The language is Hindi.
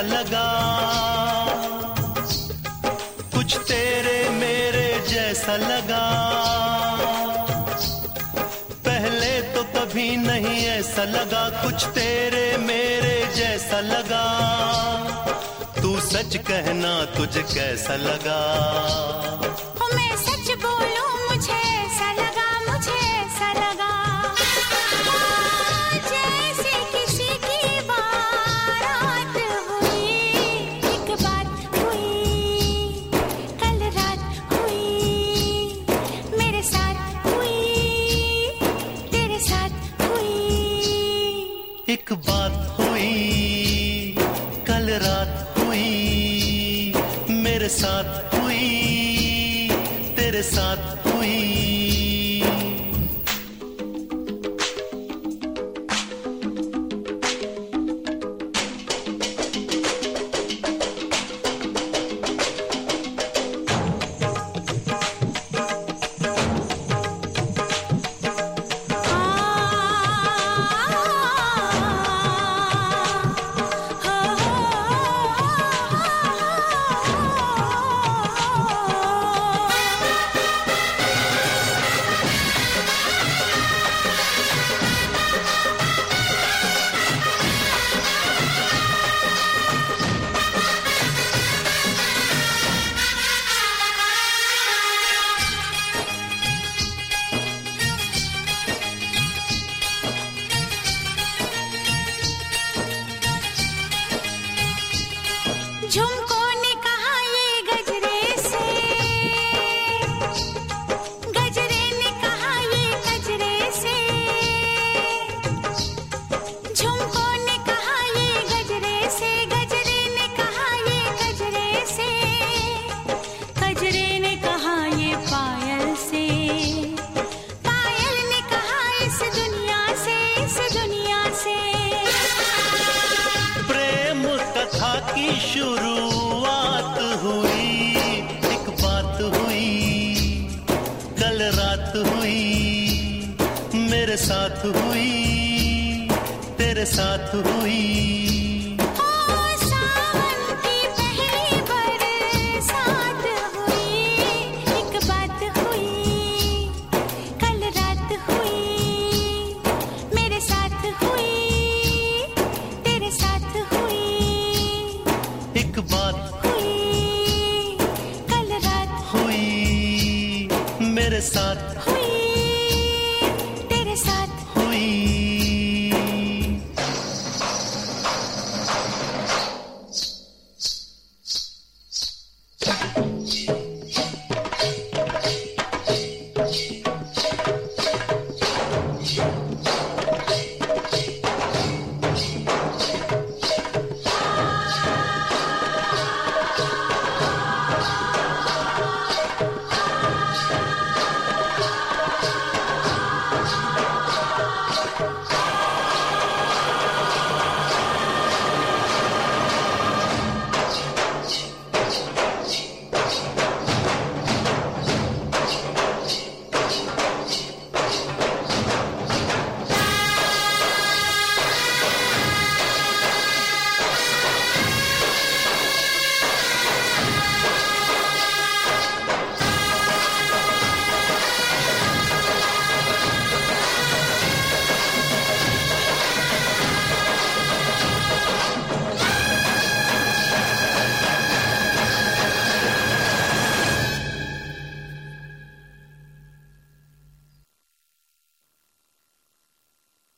लगा, कुछ तेरे मेरे जैसा लगा। पहले तो कभी नहीं ऐसा लगा, कुछ तेरे मेरे जैसा लगा। तू सच कहना तुझे कैसा लगा? मैं सच बोलूं मुझे ऐसा लगा, मुझे ऐसा लगा जैसे किसी की बारात हुई। एक बात हुई कल रात हुई, मेरे साथ हुई तेरे साथ हुई। एक बात हुई कल रात हुई, मेरे साथ हुई तेरे साथ हुई। झुमको ने कहा ये गजरे से, गजरे ने कहा ये गजरे से। झुमको ने कहा ये गजरे से, गजरे ने कहा ये गजरे से। गजरे ने कहा ये पायल से, पायल ने कहा इस दुनिया से, इस दुनिया से। प्रेम कथा की शुरुआत हुई, एक बात हुई कल रात हुई, मेरे साथ हुई तेरे साथ हुई। सावन की पहली बरसात हुई, एक बात हुई कल रात हुई, मेरे साथ हुई तेरे साथ हुई। एक बात हुई कल रात हुई मेरे साथ